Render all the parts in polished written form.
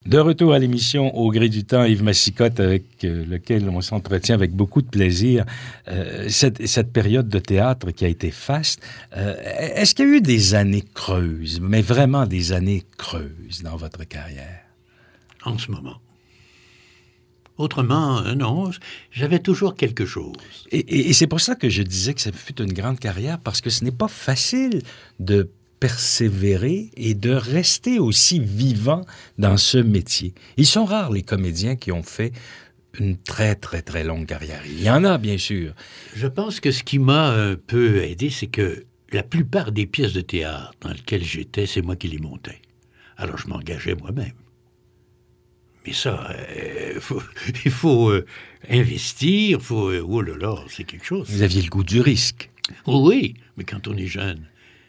De retour à l'émission Au gré du temps, Yves Massicotte, avec lequel on s'entretient avec beaucoup de plaisir. Cette période de théâtre qui a été faste, est-ce qu'il y a eu des années creuses, mais vraiment des années creuses dans votre carrière? En ce moment. Autrement, non, j'avais toujours quelque chose. Et c'est pour ça que je disais que ça fut une grande carrière, parce que ce n'est pas facile de persévérer et de rester aussi vivant dans ce métier. Ils sont rares, les comédiens qui ont fait une très, très, très longue carrière. Il y en a, bien sûr. Je pense que ce qui m'a un peu aidé, c'est que la plupart des pièces de théâtre dans lesquelles j'étais, c'est moi qui les montais. Alors, je m'engageais moi-même. Mais ça, il faut investir, oh là là, c'est quelque chose. Vous aviez le goût du risque. Oh oui, mais quand on est jeune,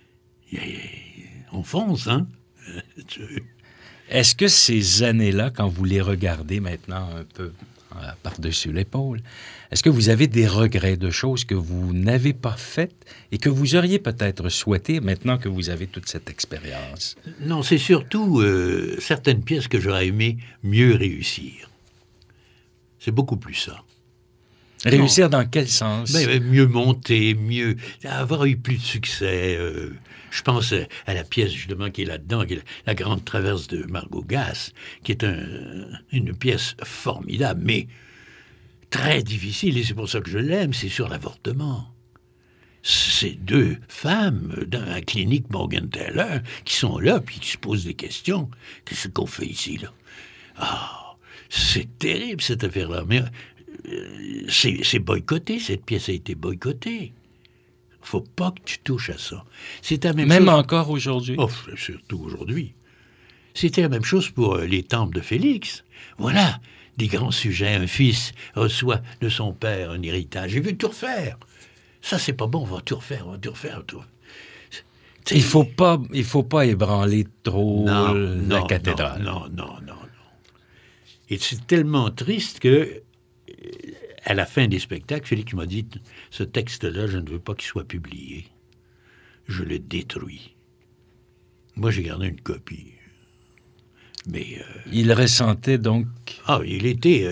on fonce, hein? Est-ce que ces années-là, quand vous les regardez maintenant un peu par-dessus l'épaule, est-ce que vous avez des regrets de choses que vous n'avez pas faites et que vous auriez peut-être souhaité maintenant que vous avez toute cette expérience? Non, c'est surtout certaines pièces que j'aurais aimé mieux réussir. C'est beaucoup plus ça. Réussir dans quel sens? Mieux monter, mieux... avoir eu plus de succès. Je pense à la pièce, justement, qui est là-dedans, qui est La Grande Traverse de Margot Gass, qui est une pièce formidable, mais très difficile, et c'est pour ça que je l'aime, c'est sur l'avortement. Ces deux femmes dans la clinique Morgenthaler qui sont là, puis qui se posent des questions. Qu'est-ce qu'on fait ici, là? Ah, c'est terrible, cette affaire-là, mais... c'est boycotté, cette pièce a été boycottée. Faut pas que tu touches à ça. C'est la même chose... encore aujourd'hui? Oh, surtout aujourd'hui. C'était la même chose pour les temples de Félix. Voilà, des grands sujets. Un fils reçoit de son père un héritage. Il veut tout refaire. Ça, c'est pas bon, on va tout refaire. Il faut pas ébranler trop la cathédrale. Non. Et c'est tellement triste que... à la fin des spectacles, Félix m'a dit « Ce texte-là, je ne veux pas qu'il soit publié. Je le détruis. » Moi, j'ai gardé une copie. Mais... il ressentait donc... Ah, il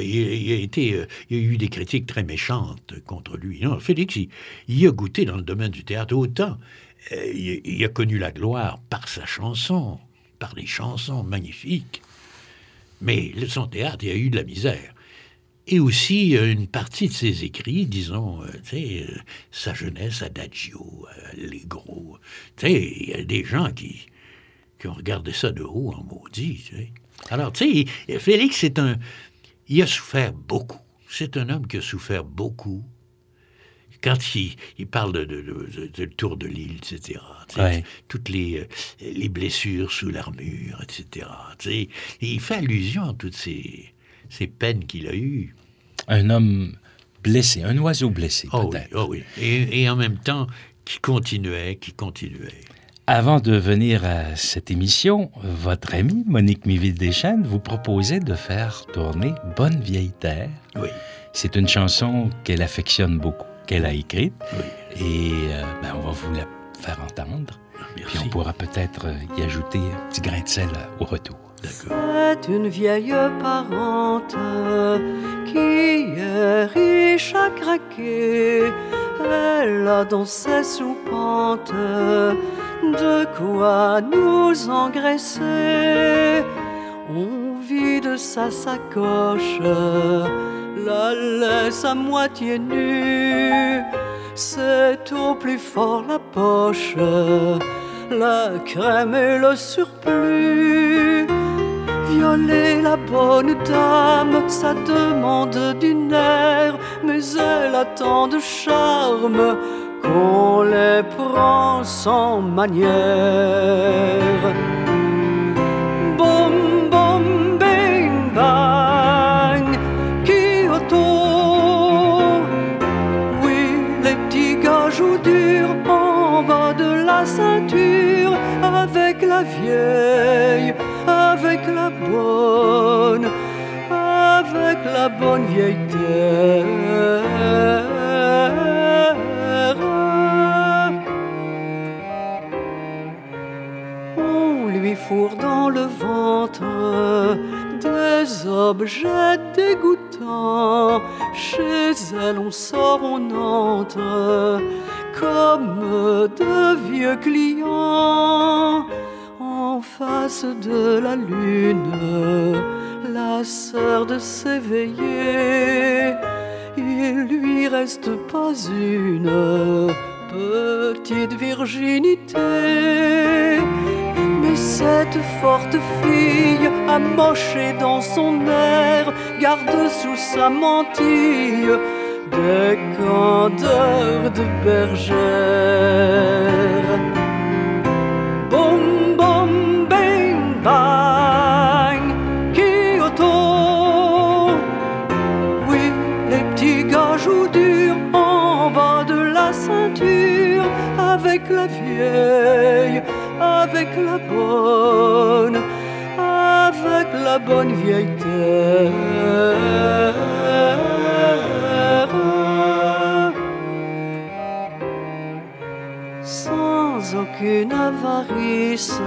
y a eu des critiques très méchantes contre lui. Non, Félix, il a goûté dans le domaine du théâtre autant. Il a connu la gloire par sa chanson, par les chansons magnifiques. Mais son théâtre, il y a eu de la misère. Et aussi une partie de ses écrits, disons, sa jeunesse, Adagio, Allegro. Il y a des gens qui ont regardé ça de haut en maudit. T'sais. Alors, Félix, il a souffert beaucoup. C'est un homme qui a souffert beaucoup. Quand il parle de tour de l'île, etc., ouais. Toutes les blessures sous l'armure, etc., il fait allusion à toutes ces peines qu'il a eues. Un homme blessé, un oiseau blessé, peut-être. Oh oui. Et en même temps, qui continuait. Avant de venir à cette émission, votre amie Monique Méville-Deschênes vous proposait de faire tourner Bonne vieille terre. Oui. C'est une chanson qu'elle affectionne beaucoup, qu'elle a écrite. Oui. Et on va vous la faire entendre. Merci. Puis on pourra peut-être y ajouter un petit grain de sel au retour. D'accord. C'est une vieille parente qui est riche à craquer. Elle a dans ses soupentes de quoi nous engraisser. On vide sa sacoche, la laisse à moitié nue. C'est au plus fort la poche, la crème et le surplus. Violer la bonne dame, ça demande du nerf, mais elle a tant de charme qu'on les prend sans manière. Boum, boum, bing, bang, Kyoto. Oui, les petits gars jouent dur en bas de la ceinture, avec la vieille, avec la bonne vieille terre. On lui fourre dans le ventre des objets dégoûtants. Chez elle on sort, on entre, comme de vieux clients. En face de la lune, la sœur de s'éveiller, il lui reste pas une petite virginité. Mais cette forte fille, amochée dans son air, garde sous sa mantille des candeurs de bergère. Boum, boum, bing, bang, Kyoto. Oui, les petits gars jouent dur en bas de la ceinture, avec la vieille, avec la bonne vieille terre. Sans aucune avarice,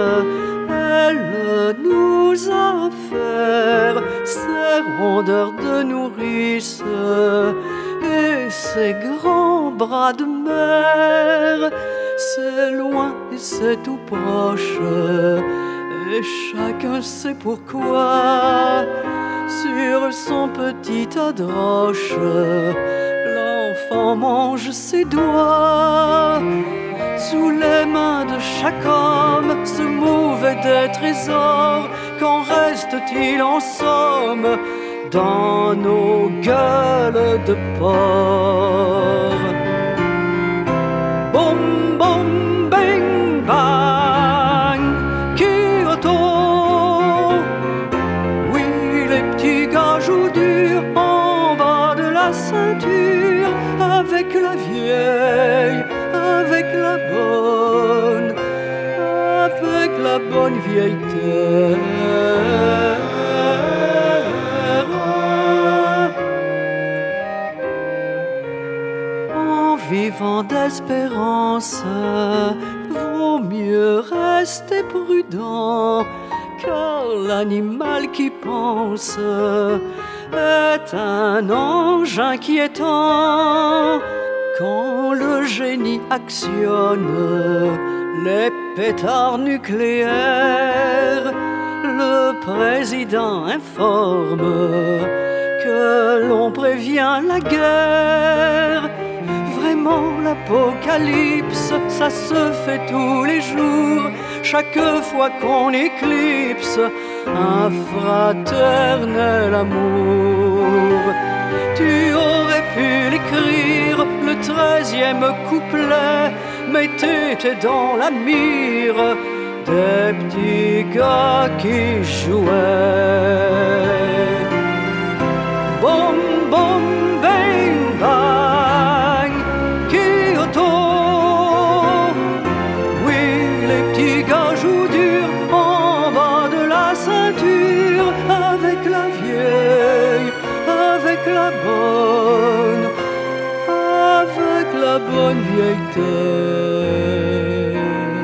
elle nous a offert ses rondeurs de nourrice et ses grands bras de mer. C'est loin et c'est tout proche, et chacun sait pourquoi. Sur son petit tas de roches, l'enfant mange ses doigts. Sous les mains de chaque homme se mouvaient des trésors. Qu'en reste-t-il en somme dans nos gueules de porc? Boum, boum, bing, bang, Kyoto. Oui, les petits gars jouent dur en bas de la ceinture, avec la vieille, avec la bonne vieille terre. En vivant d'espérance, vaut mieux rester prudent, car l'animal qui pense est un ange inquiétant. Quand le génie actionne les pétards nucléaires, le président informe que l'on prévient la guerre. Vraiment, l'apocalypse, ça se fait tous les jours, chaque fois qu'on éclipse un fraternel amour. Tu aurais pu l'écrire, le 13e couplet, mais t'étais dans la mire des petits gars qui jouaient. Boum, boum, bang, bang, Kyoto. Oui, les petits gars jouent dur en bas de la ceinture, avec la vieille, avec la bonne vieille terre.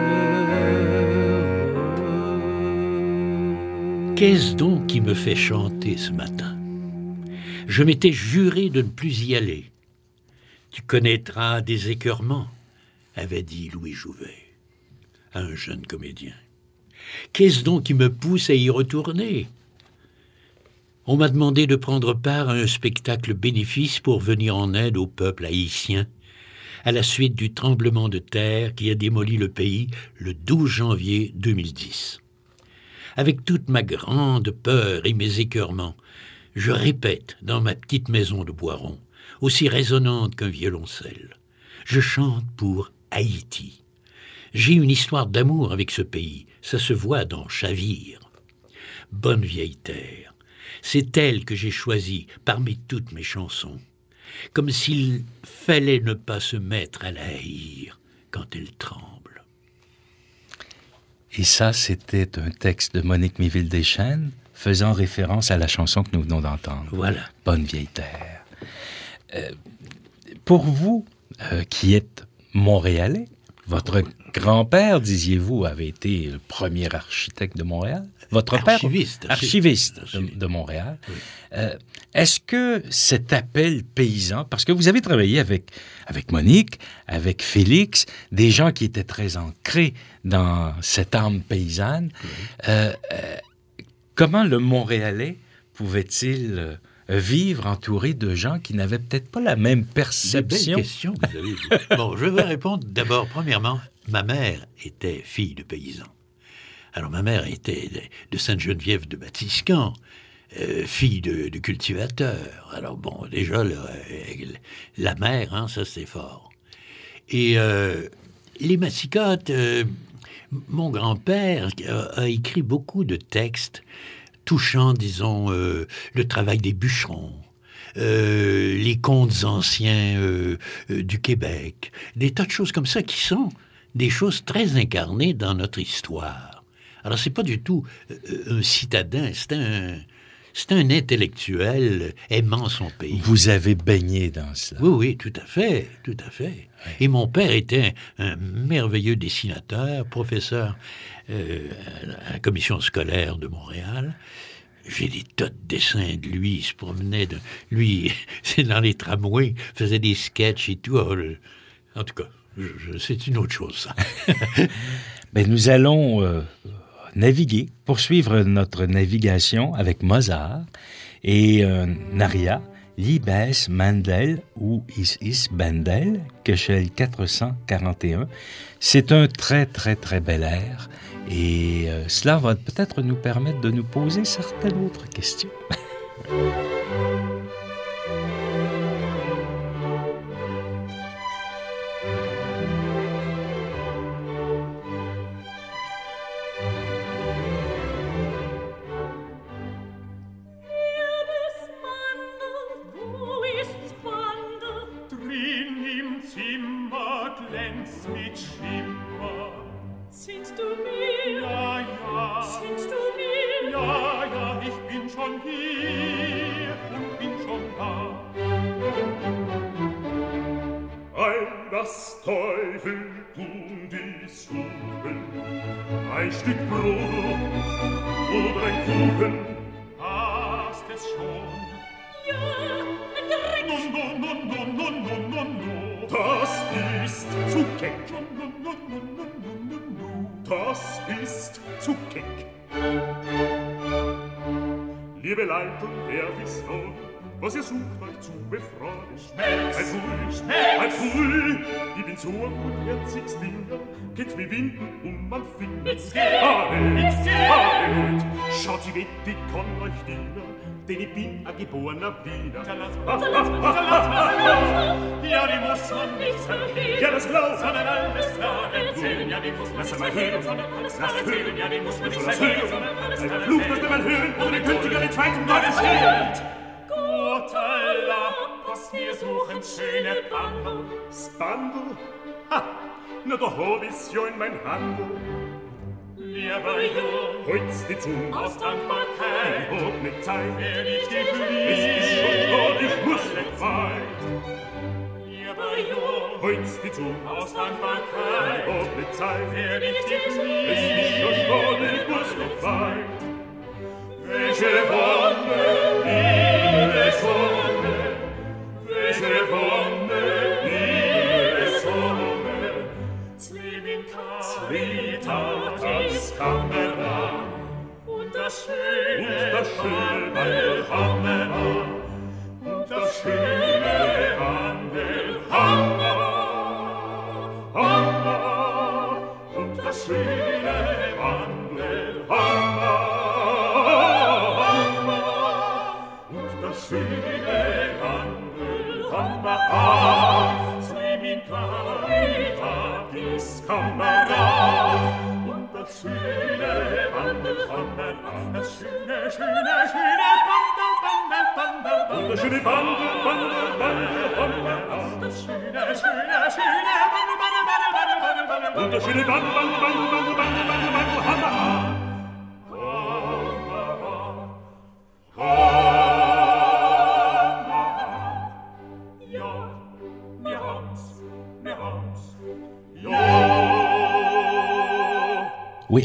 Qu'est-ce donc qui me fait chanter ce matin? Je m'étais juré de ne plus y aller. Tu connaîtras des écœurements, avait dit Louis Jouvet, un jeune comédien. Qu'est-ce donc qui me pousse à y retourner? On m'a demandé de prendre part à un spectacle bénéfice pour venir en aide au peuple haïtien à la suite du tremblement de terre qui a démoli le pays le 12 janvier 2010. Avec toute ma grande peur et mes écœurements, je répète dans ma petite maison de Boiron, aussi résonnante qu'un violoncelle. Je chante pour Haïti. J'ai une histoire d'amour avec ce pays, ça se voit dans Chavire. Bonne vieille terre, c'est elle que j'ai choisie parmi toutes mes chansons. Comme s'il fallait ne pas se mettre à la haïr quand elle tremble. Et ça, c'était un texte de Monique Méville-Deschênes faisant référence à la chanson que nous venons d'entendre. Voilà. Bonne vieille terre. Pour vous, qui êtes Montréalais, Votre grand-père, disiez-vous, avait été le premier architecte de Montréal. Votre Archiviste. père, archiviste de Montréal. Oui. Est-ce que cet appel paysan, parce que vous avez travaillé avec Monique, avec Félix, des gens qui étaient très ancrés dans cette âme paysanne, comment le Montréalais pouvait-il vivre entouré de gens qui n'avaient peut-être pas la même perception? Belle question que vous avez eue. Bon, je vais répondre d'abord. Premièrement, ma mère était fille de paysan. Alors, ma mère était de Sainte-Geneviève de Batiscan, fille de cultivateur. Alors, bon, déjà, la mère, hein, ça, c'est fort. Et les massicottes, mon grand-père a écrit beaucoup de textes touchant, disons, le travail des bûcherons, les contes anciens du Québec, des tas de choses comme ça qui sont des choses très incarnées dans notre histoire. Alors, c'est pas du tout un citadin, c'est un intellectuel aimant son pays. Vous avez baigné dans cela. Oui, oui, tout à fait, tout à fait. Oui. Et mon père était un merveilleux dessinateur, professeur à la commission scolaire de Montréal. J'ai des tas de dessins de lui. Il se promenait lui, c'est dans les tramways, faisait des sketchs et tout. En tout cas, c'est une autre chose, ça. Mais nous allons naviguer, poursuivre notre navigation avec Mozart et un aria, Liebes Mandel ou Is Bandel, Köchel 441. C'est un très, très, très bel air et cela va peut-être nous permettre de nous poser certaines autres questions. Das Teufel tun die suchen, ein Stück Brot oder ein Kuchen. Hast es schon? Ja, no. Das ist zu keck. Das ist zu keck. Liebe Leute, der Vision, was ihr sucht euch zu befragen. Schmeckt's? Ein Pfui, ich bin so ein gutherziges Ding, geht's wie Winden man findet. Nichts geht! Schaut, ich wett, ich kann euch dienen, denn ich bin ein geborener Wiener. Ja, die muss man nicht verhehlen. Ja, das glaubt, sondern alles klar erzählen. Ja, die muss man nicht verhehlen, sondern alles klar erzählen. Ja, die muss man nicht verhehlen, sondern alles klar erzählen. Flucht, das will man hören, ohne künftiger den zweiten Gott erzählt. Gott Allah, was wir suchen, schöne Bandel. Spandel? Ha! Na, da hab ich's ja in mein Handel. Lieber Jung, holt's die Zunge aus Dankbarkeit. Ich hab nicht Zeit, wer dich dir verliert. Es ist schon klar, ich muss nicht weit. Lieber Jung, holt's die Zunge aus Dankbarkeit. Ich hab nicht Zeit, wer dich dir verliert. Es ist schon klar, ich muss nicht weit. Welche Wonne, liebe Sonne, welche Wonne, liebe Sonne, Trinitas Kamera und das schöne Wandelhammer und das schöne Wandelhammer und das schöne Wandelhammer. Schöne Wandelhammer, Slimin Claritatis Kamera und das schöne Wandelhammer, das schöne Wandelhammer und das schöne Wandelhammer, das schöne Wandelhammer und das schöne Wandelhammer. Ja,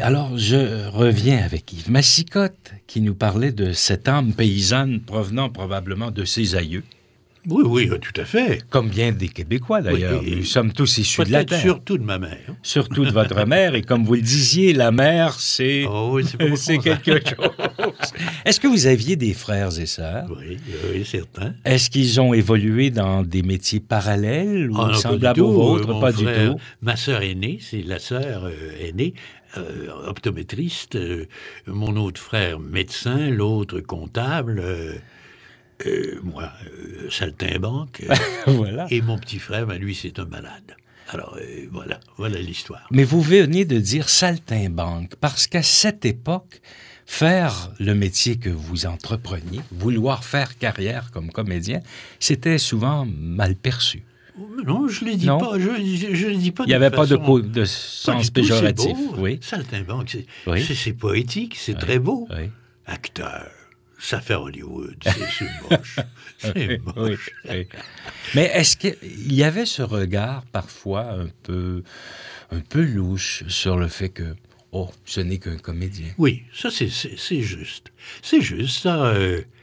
alors je reviens avec Yves Massicotte, qui nous parlait de cette âme paysanne provenant probablement de ses aïeux. Oui, tout à fait. Comme bien des Québécois, d'ailleurs. Oui, Nous sommes tous issus de la peut-être terre. surtout de ma mère. Surtout de votre mère. Et comme vous le disiez, la mère, c'est, Oh oui, c'est pas c'est bon, ça. quelque chose. Est-ce que vous aviez des frères et sœurs? Oui, certain. Est-ce qu'ils ont évolué dans des métiers parallèles ou Ah, non, semblables pas du tout. aux vôtres? Mon Pas frère, du tout. Ma sœur aînée, c'est la sœur aînée, optométriste. Mon autre frère, médecin. L'autre, comptable. Moi, saltimbanque. Voilà. Et mon petit frère, lui, c'est un malade. Alors, voilà l'histoire. Mais vous venez de dire saltimbanque, parce qu'à cette époque, faire le métier que vous entrepreniez, vouloir faire carrière comme comédien, c'était souvent mal perçu. Non, je ne le dis Non. pas. Je le dis pas. Il n'y avait pas de Pas sens du tout, péjoratif. c'est beau. Oui. Saltimbanque, Oui. c'est poétique, c'est très beau. Oui. Acteur, ça fait Hollywood, c'est moche. C'est moche. Oui. Mais est-ce qu'il y avait ce regard parfois un peu louche sur le fait que, ce n'est qu'un comédien? Oui, ça, c'est juste. C'est juste, ça.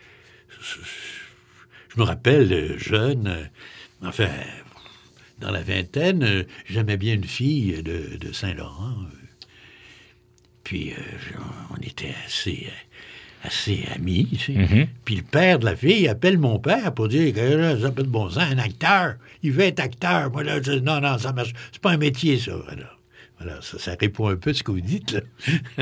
Je me rappelle, jeune, enfin, dans la vingtaine, j'aimais bien une fille de Saint-Laurent. Puis, on était assez amis, tu sais. Mm-hmm. Puis le père de la fille appelle mon père pour dire que là, ça n'a pas de bon sens, un acteur, il veut être acteur. Moi, là, non, ça marche. C'est pas un métier, ça. Voilà, ça répond un peu à ce que vous dites, là.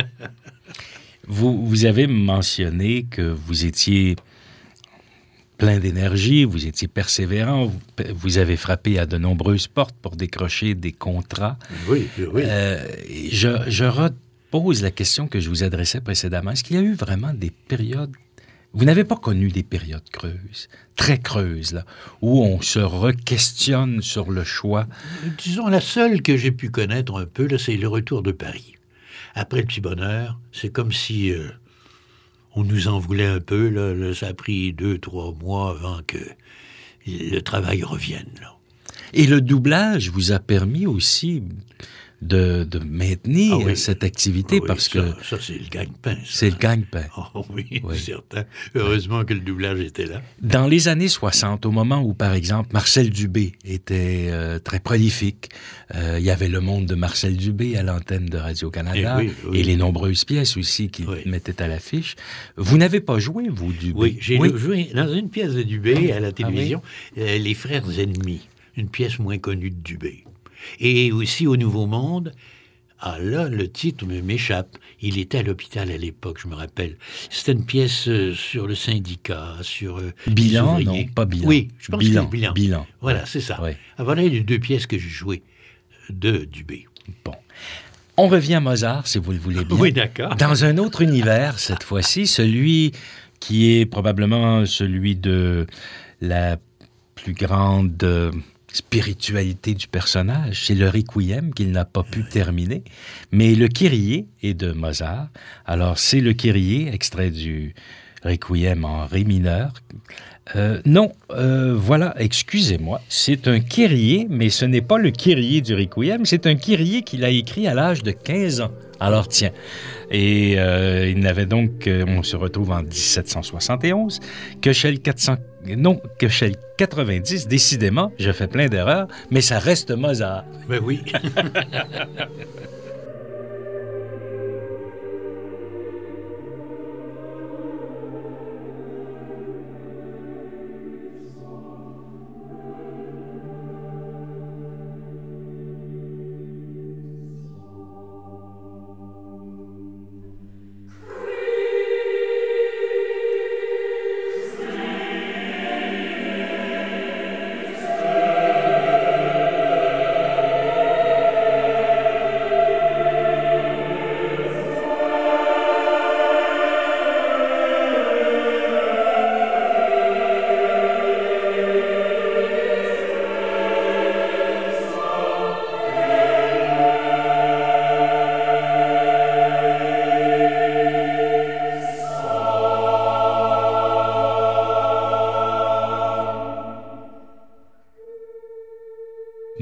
Vous avez mentionné que vous étiez plein d'énergie, vous étiez persévérant, vous avez frappé à de nombreuses portes pour décrocher des contrats. Oui. Je repose la question que je vous adressais précédemment. Est-ce qu'il y a eu vraiment des périodes... Vous n'avez pas connu des périodes creuses, très creuses, là, où on se re-questionne sur le choix? Disons, la seule que j'ai pu connaître un peu, là, c'est le retour de Paris. Après le Petit Bonheur, c'est comme si on nous en voulait un peu. Là, ça a pris 2-3 mois avant que le travail revienne. Là. Et le doublage vous a permis aussi de maintenir cette activité parce que... Ça, c'est le gagne-pain. ça. C'est le gagne-pain. Oh, oui, Oui. certain. Heureusement que le doublage était là. Dans les années 60, au moment où, par exemple, Marcel Dubé était très prolifique, il y avait Le Monde de Marcel Dubé à l'antenne de Radio-Canada Eh oui. et les nombreuses pièces aussi qu'il Oui. mettait à l'affiche. Vous n'avez pas joué, vous, Dubé? Oui, j'ai joué dans une pièce de Dubé à la télévision, oui? Les Frères Ennemis, une pièce moins connue de Dubé. Et aussi au Nouveau Monde, là, le titre m'échappe. Il était à l'hôpital à l'époque, je me rappelle. C'était une pièce sur le syndicat, sur Bilan, les non, ouvriers. pas Bilan. Oui, je pense Bilan, que c'est Bilan. Bilan. Voilà, c'est ça. Oui. Voilà les deux pièces que j'ai jouées de Dubé. Bon. On revient à Mozart, si vous le voulez bien. Oui, d'accord. Dans un autre univers, cette fois-ci, celui qui est probablement celui de la plus grande spiritualité du personnage. C'est le Requiem qu'il n'a pas pu terminer. Mais le Kyrie est de Mozart. Alors, c'est le Kyrie, extrait du Requiem en ré mineur. Voilà, excusez-moi, c'est un Kyrie, mais ce n'est pas le Kyrie du Requiem, c'est un Kyrie qu'il a écrit à l'âge de 15 ans. Alors tiens, et il n'avait donc, on se retrouve en 1771, Köchel 90, décidément, je fais plein d'erreurs, mais ça reste Mozart. Ben oui.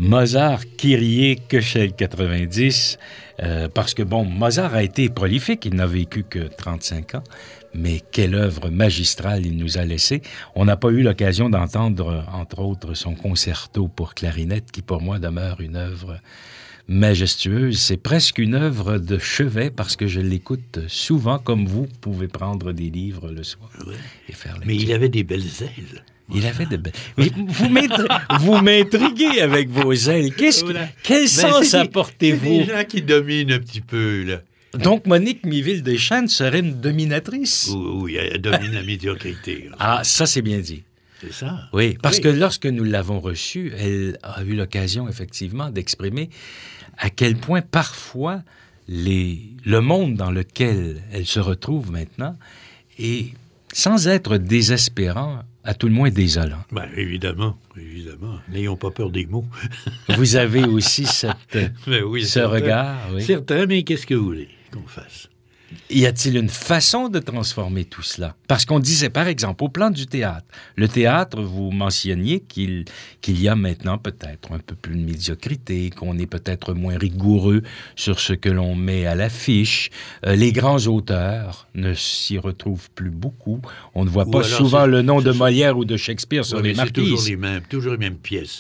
Mozart, Kyrie, Köchel 90, parce que, bon, Mozart a été prolifique, il n'a vécu que 35 ans, mais quelle œuvre magistrale il nous a laissée. On n'a pas eu l'occasion d'entendre, entre autres, son concerto pour clarinette, qui pour moi demeure une œuvre majestueuse. C'est presque une œuvre de chevet, parce que je l'écoute souvent, comme vous pouvez prendre des livres le soir et faire lecture. Mais il avait des belles ailes. Il avait de belles... Mais vous m'intriguez avec vos ailes. Quel sens apportez-vous? C'est des gens qui dominent un petit peu, là. Donc, Monique Miville-Deschênes serait une dominatrice? Oui, elle domine la médiocrité. Ah, ça, c'est bien dit. C'est ça. Oui, parce que lorsque nous l'avons reçue, elle a eu l'occasion, effectivement, d'exprimer à quel point, parfois, le monde dans lequel elle se retrouve maintenant est, sans être désespérant, à tout le moins désolant. Ben, évidemment. N'ayons pas peur des mots. Vous avez aussi ce regard. Oui. Certain, mais qu'est-ce que vous voulez qu'on fasse? Y a-t-il une façon de transformer tout cela? Parce qu'on disait, par exemple, au plan du théâtre. Le théâtre, vous mentionniez qu'il y a maintenant peut-être un peu plus de médiocrité, qu'on est peut-être moins rigoureux sur ce que l'on met à l'affiche. Les grands auteurs ne s'y retrouvent plus beaucoup. On ne voit pas souvent le nom de Molière ou de Shakespeare sur les marquises. C'est toujours les mêmes pièces.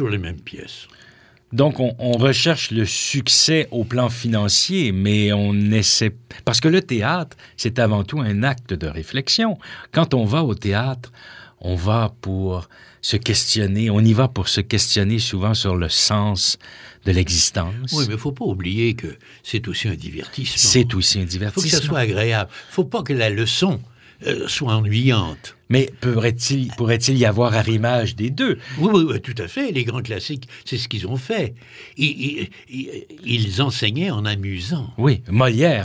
Donc, on recherche le succès au plan financier, mais on essaie... Parce que le théâtre, c'est avant tout un acte de réflexion. Quand on va au théâtre, on va pour se questionner, on y va pour se questionner souvent sur le sens de l'existence. Oui, mais il ne faut pas oublier que c'est aussi un divertissement. C'est aussi un divertissement. Il faut que ça soit agréable. Il ne faut pas que la leçon soit ennuyante. Mais pourrait-il y avoir arrimage des deux? Oui, tout à fait. Les grands classiques, c'est ce qu'ils ont fait. Ils enseignaient en amusant. Oui, Molière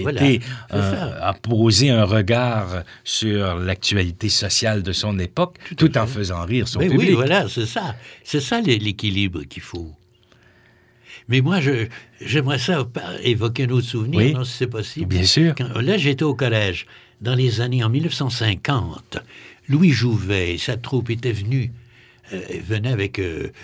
a posé un regard sur l'actualité sociale de son époque, tout en faisant rire son public. Oui, voilà, c'est ça. C'est ça l'équilibre qu'il faut. Mais moi, j'aimerais ça évoquer un autre souvenir, oui, non, si c'est possible. Bien sûr. Là, j'étais au collège. Dans les années, en 1950, Louis Jouvet et sa troupe étaient venus, venaient avec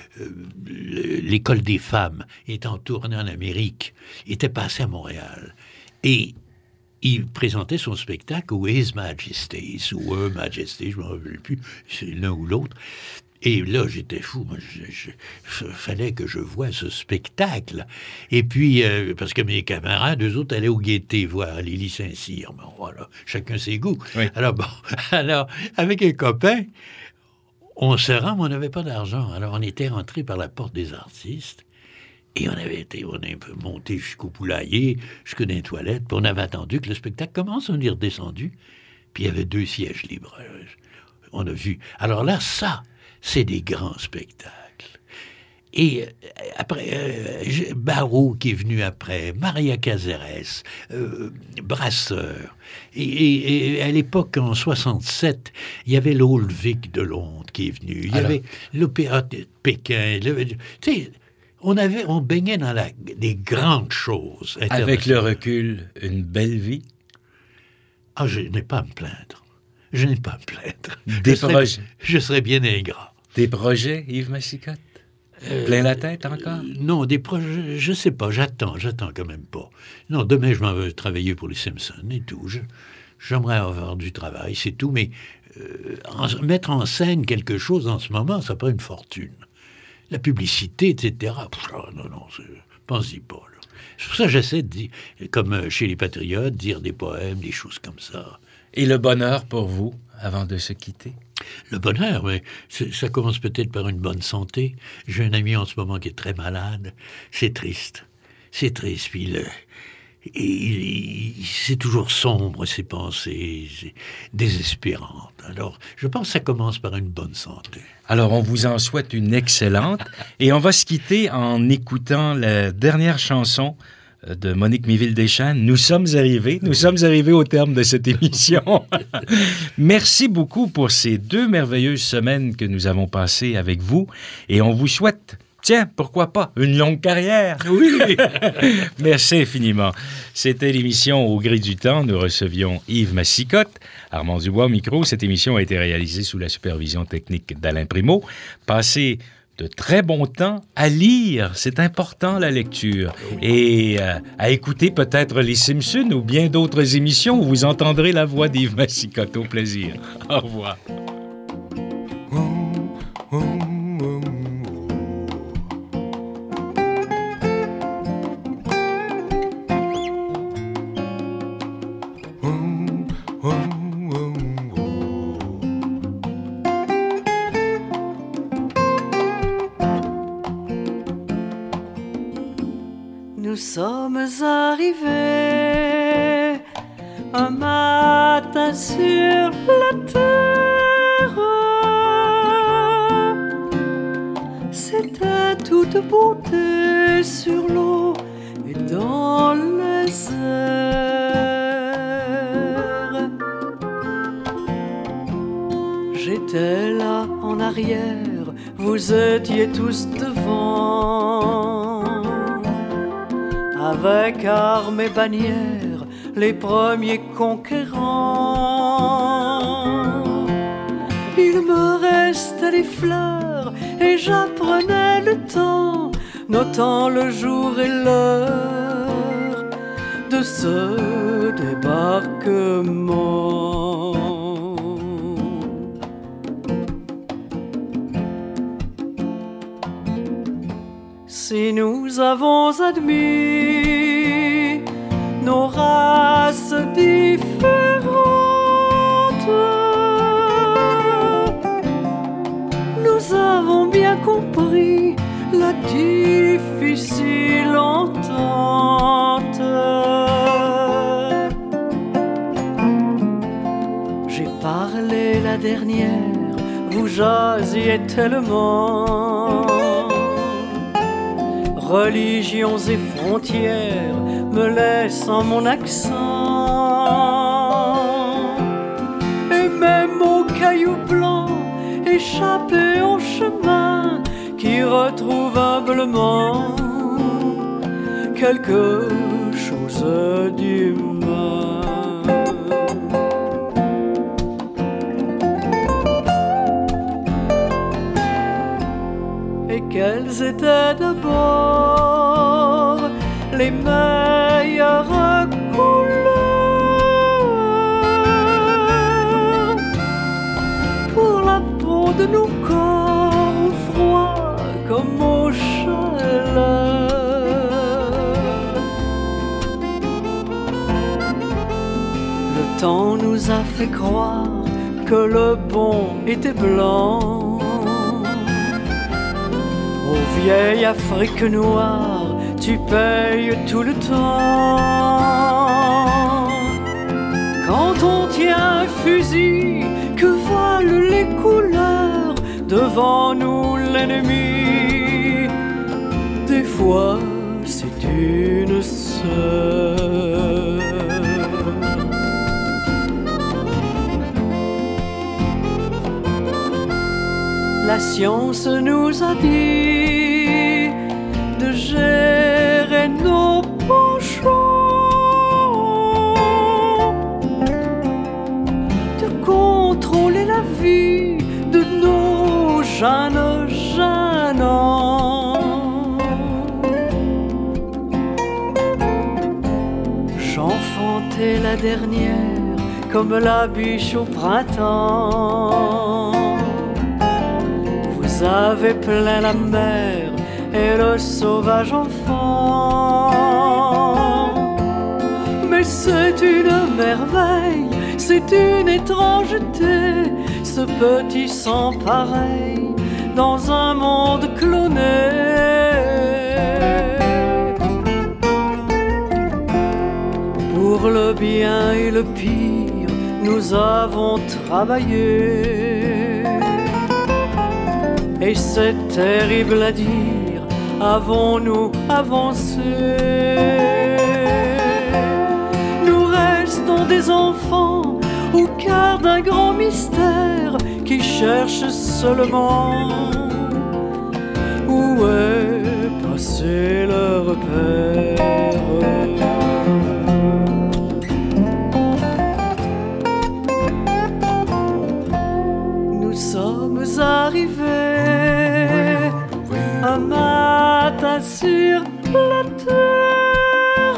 l'école des femmes, étant tourné en Amérique, était passé à Montréal. Et il présentait son spectacle au His Majesty's, ou Her Majesty, je ne me rappelle plus, c'est l'un ou l'autre. Et là, j'étais fou. Fallait que je voie ce spectacle. Et puis, parce que mes camarades, eux autres, allaient au Gaîté voir Lili Saint-Cyr. Bon, voilà, chacun ses goûts. Oui. Alors, avec un copain, on se rend, mais on n'avait pas d'argent. Alors, on était rentrés par la porte des artistes. Et on est un peu monté jusqu'au poulailler, jusqu'aux les toilettes. Puis on avait attendu que le spectacle commence. On est redescendu. Puis il y avait 2 sièges libres. On a vu. Alors là, ça... c'est des grands spectacles. Et après, Barrault qui est venu après, Maria Cazares, Brasseur. Et à l'époque, en 67, il y avait l'Old Vic de Londres qui est venu. Il y avait l'Opéra de Pékin. Tu sais, on baignait dans des grandes choses. Avec le recul, une belle vie? Ah, je n'ai pas à me plaindre. Des projets. Je serais bien ingrat. Des projets, Yves Massicotte? Plein la tête encore? Non, des projets, je sais pas, j'attends quand même pas. Non, demain, je m'en vais travailler pour les Simpsons et tout. J'aimerais avoir du travail, c'est tout, mais mettre en scène quelque chose en ce moment, ça prend une fortune. La publicité, etc., non, pense-y pas, là. C'est pour ça que j'essaie de dire, comme chez les Patriotes, dire des poèmes, des choses comme ça. Et le bonheur pour vous, avant de se quitter? Le bonheur, mais ça commence peut-être par une bonne santé. J'ai un ami en ce moment qui est très malade. C'est triste. Puis c'est toujours sombre, ses pensées, désespérantes. Alors, je pense que ça commence par une bonne santé. Alors, on vous en souhaite une excellente. Et on va se quitter en écoutant la dernière chanson de Monique Miville-Deschênes. Nous sommes arrivés au terme de cette émission. Merci beaucoup pour ces 2 merveilleuses semaines que nous avons passées avec vous et on vous souhaite, tiens, pourquoi pas, une longue carrière. Oui! Merci infiniment. C'était l'émission Au gré du temps. Nous recevions Yves Massicotte, Armand Dubois au micro. Cette émission a été réalisée sous la supervision technique d'Alain Primeau. Passez de très bon temps à lire. C'est important, la lecture. Et à écouter peut-être Les Simpsons ou bien d'autres émissions où vous entendrez la voix d'Yves Massicotte. Au plaisir. Au revoir. Nous sommes arrivés un matin sur la terre. C'était toute beauté sur l'eau et dans les airs. J'étais là en arrière, vous étiez tous devant. Avec armes et bannières, les premiers conquérants. Il me restait les fleurs et j'apprenais le temps, notant le jour et l'heure de ce débarquement. Si nous avons admis nos races différentes, nous avons bien compris la difficile entente. J'ai parlé la dernière, vous jasiez tellement. Religions et frontières me laissant mon accent. Et même aux cailloux blancs échappés au chemin qui retrouvent humblement quelque chose d'humain. Et quelles étaient d'abord les meilleures couleurs pour la peau de nos corps au froid comme au chaleur. Le temps nous a fait croire que le bon était blanc. Ô vieille Afrique noire, tu payes tout le temps. Quand on tient un fusil, que valent les couleurs? Devant nous l'ennemi, des fois c'est une sœur. La science nous a dit de gérer nos penchants, de contrôler la vie de nos jeunes gênants. J'enfantais la dernière comme la biche au printemps. Vous avez plein la mer et le sauvage enfant. Mais c'est une merveille, c'est une étrangeté, ce petit sang pareil dans un monde cloné. Pour le bien et le pire, nous avons travaillé. Et c'est terrible à dire, avons-nous avancé? Nous restons des enfants au cœur d'un grand mystère qui cherche seulement où est passé le repère. Nous sommes arrivés un matin sur la terre.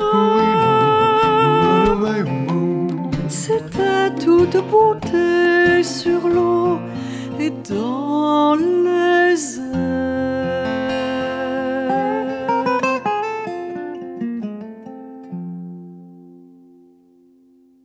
C'était toute beauté sur l'eau et dans les airs.